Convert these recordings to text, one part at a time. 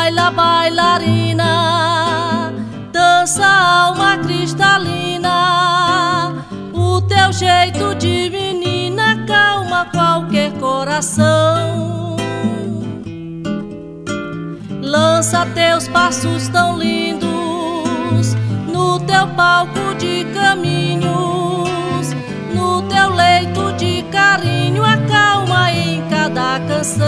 Baila, bailarina, dança alma cristalina. O teu jeito de menina calma qualquer coração. Lança teus passos tão lindos no teu palco de caminhos, no teu leito de carinho, acalma em cada canção.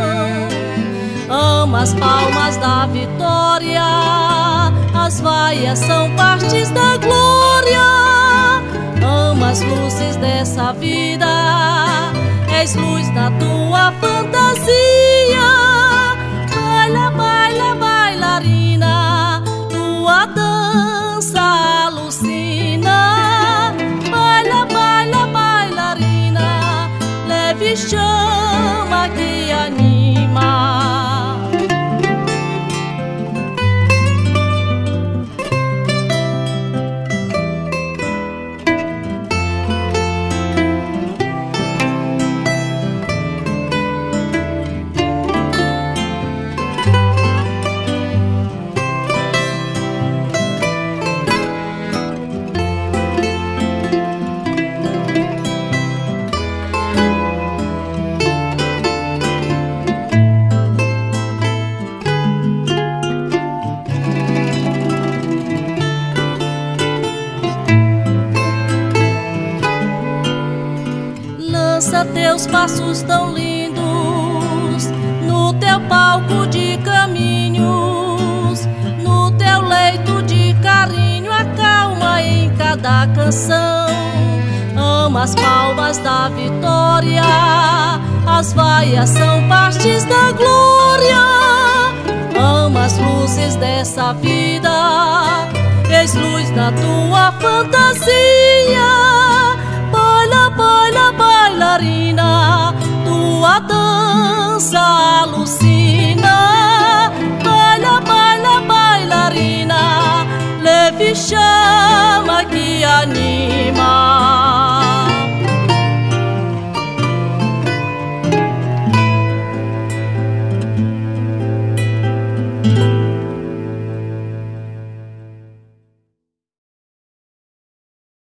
Ama as palmas da vitória, as vaias são partes da glória. Ama as luzes dessa vida, és luz na tua fantasia. Baila, baila, bailarina, tua dança alucina. Baila, baila, bailarina, leve chama que anima. Lança teus passos tão lindos no teu palco de caminhos, no teu leito de carinho, acalma em cada canção. Ama as palmas da vitória, as vaias são partes da glória. Ama as luzes dessa vida, és luz na tua fantasia.